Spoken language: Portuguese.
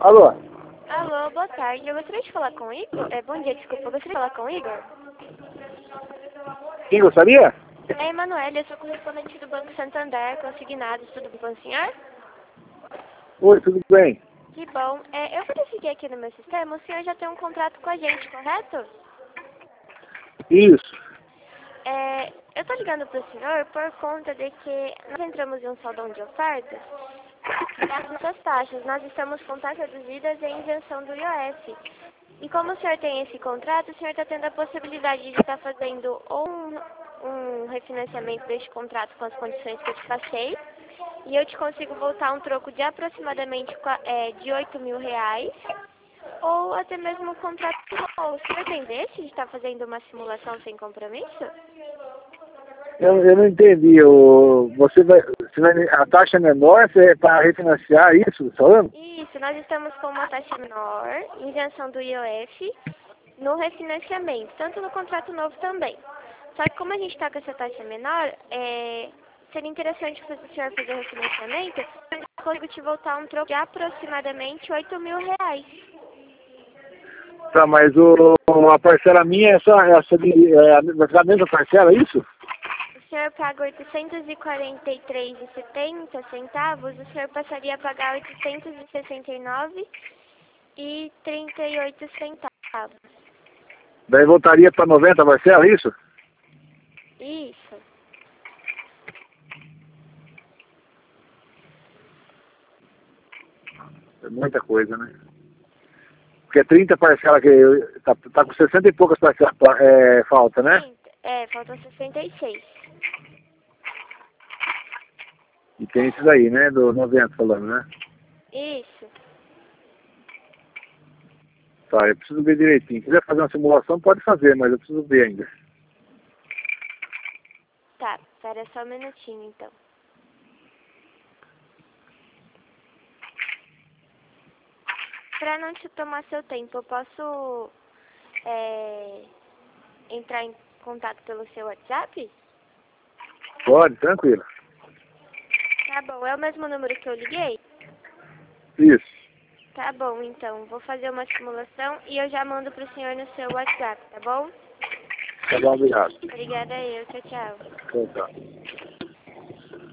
Alô? Alô, boa tarde. Eu gostaria de falar com o Igor. Bom dia, desculpa. Eu gostaria de falar com o Igor. Quem gostaria? É Emanuele, eu sou correspondente do Banco Santander, consignados. Tudo bem com o senhor? Oi, tudo bem? Que bom. Eu verifiquei aqui no meu sistema, o senhor já tem um contrato com a gente, correto? Isso. Eu tô ligando pro senhor por conta de que nós entramos em um saldão de ofertas e as nossas taxas, nós estamos com taxas reduzidas em isenção do IOF. E como o senhor tem esse contrato, o senhor está tendo a possibilidade de estar fazendo ou um refinanciamento deste contrato com as condições que eu te passei, e eu te consigo voltar um troco de aproximadamente de R$ 8.000, ou até mesmo um contrato novo. O senhor tem desse de estar fazendo uma simulação sem compromisso? Eu não entendi. A taxa menor é para refinanciar isso, tá falando? Isso, nós estamos com uma taxa menor, isenção do IOF, no refinanciamento, tanto no contrato novo também. Só que como a gente está com essa taxa menor, seria interessante para o senhor fazer o refinanciamento, eu consigo te voltar um troco de aproximadamente R$ 8.000. Tá, mas a parcela minha é só essa vai ficar a mesma parcela, é isso? O senhor paga R$ 843,70, o senhor passaria a pagar R$ 869,38. Daí voltaria para 90 a parcela, é isso? Isso. É muita coisa, né? Porque 30 parcelas tá com 60 e poucas parcelas falta, né? Faltam 66. E tem isso daí, né? Do 90 falando, né? Isso. Tá, eu preciso ver direitinho. Se quiser fazer uma simulação, pode fazer, mas eu preciso ver ainda. Tá, espera só um minutinho então. Para não te tomar seu tempo, eu posso entrar em contato pelo seu WhatsApp? Pode, tranquilo. Tá bom, é o mesmo número que eu liguei? Isso. Tá bom, então, vou fazer uma simulação e eu já mando pro senhor no seu WhatsApp, tá bom? Tá bom, obrigado. Obrigada eu, tchau, tchau. Tchau, tchau.